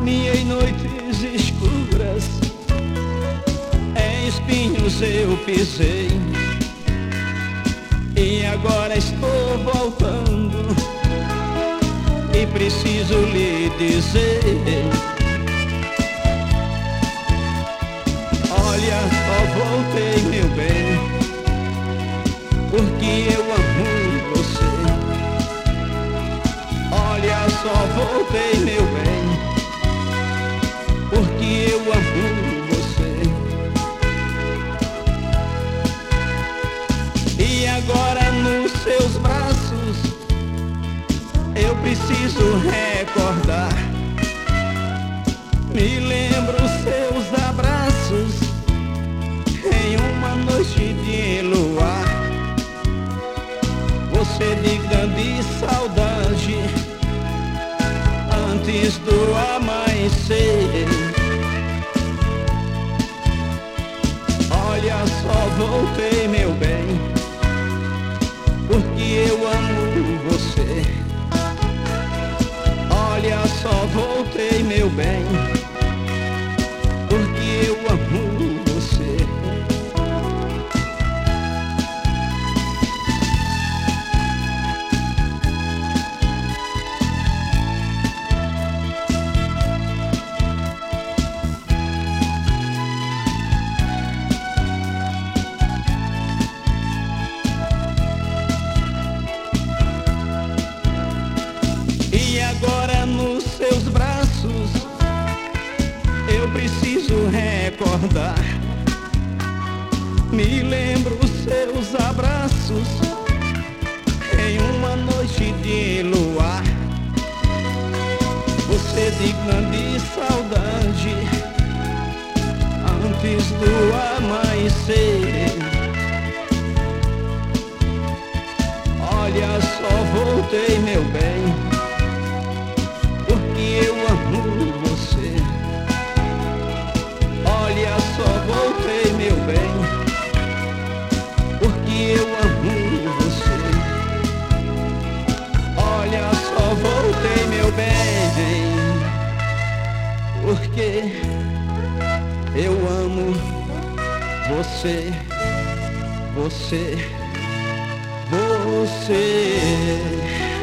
Caminhei noites escuras, em espinhos eu pisei, e agora estou voltando e preciso lhe dizer: olha, só voltei, meu bem, porque eu amo você. Olha, só voltei, meu bem, porque eu amo você. E agora nos seus braços eu preciso recordar. Me lembro seus abraços em uma noite de luar. Você de grande saudade antes do amanhecer. Olha, só voltei, meu bem, porque eu amo você. Olha, só voltei, meu bem, porque eu amo você. E agora nos seus braços eu preciso recordar. Me lembro seus abraços em uma noite de luar. Você de grande saudade antes do amanhecer. Olha, só voltei, meu bem, porque eu amo você. Olha, só voltei, meu bem, porque eu amo você. Olha, só voltei, meu bem, porque eu amo você, você, você.